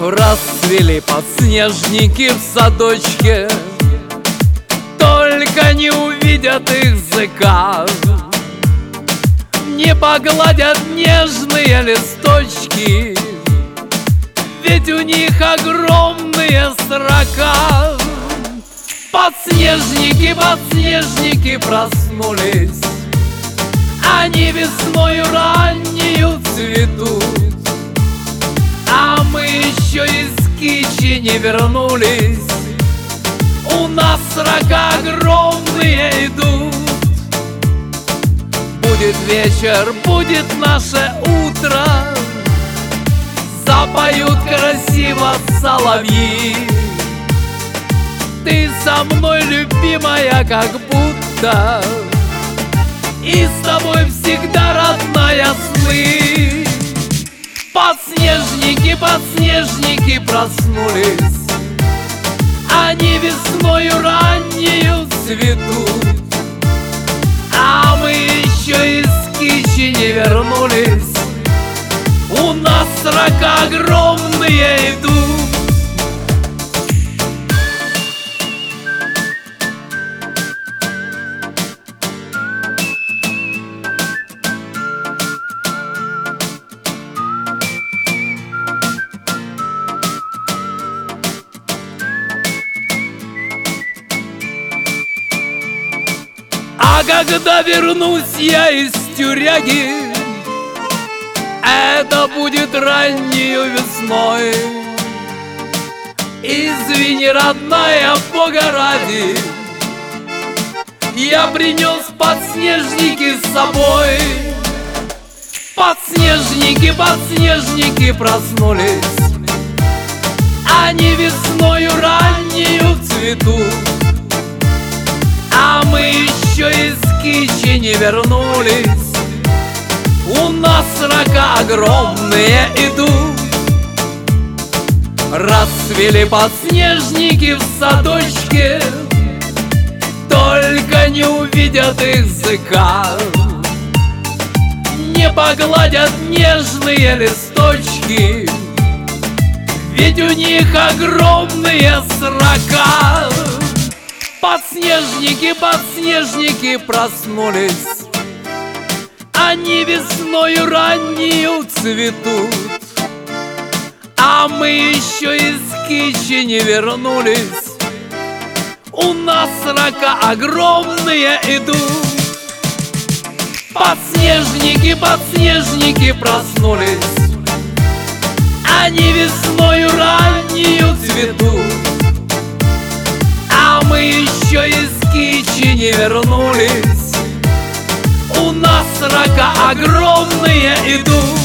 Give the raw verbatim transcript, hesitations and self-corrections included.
Расцвели подснежники в садочке, только не увидят их зыка, не погладят нежные листочки, ведь у них огромные срока. Подснежники, подснежники проснулись, они весною раннею цветут, а мы еще из кичи не вернулись, у нас срока огромные идут. Будет вечер, будет наше утро, запоют красиво соловьи. Ты со мной, любимая, как будто, и с тобой всегда, родная, сны. Подснежники, подснежники проснулись, они весною раннею цветут, а мы еще из кичи не вернулись, у нас срока огромные идут. А когда вернусь я из тюряги, это будет раннею весной. Извини, родная, Бога ради, я принес подснежники с собой. Подснежники, подснежники проснулись, они весною раннею цветут, а мы еще из кичи не вернулись, у нас срока огромные идут. Расцвели подснежники в садочке, только не увидят их зыка, не погладят нежные листочки, ведь у них огромные срока. Подснежники, подснежники проснулись, они весною раннею цветут, а мы еще из кичи не вернулись, у нас срока огромные идут. Подснежники, подснежники проснулись, они весною раннею цветут, а мы еще из кичи не вернулись, у нас срока огромные идут.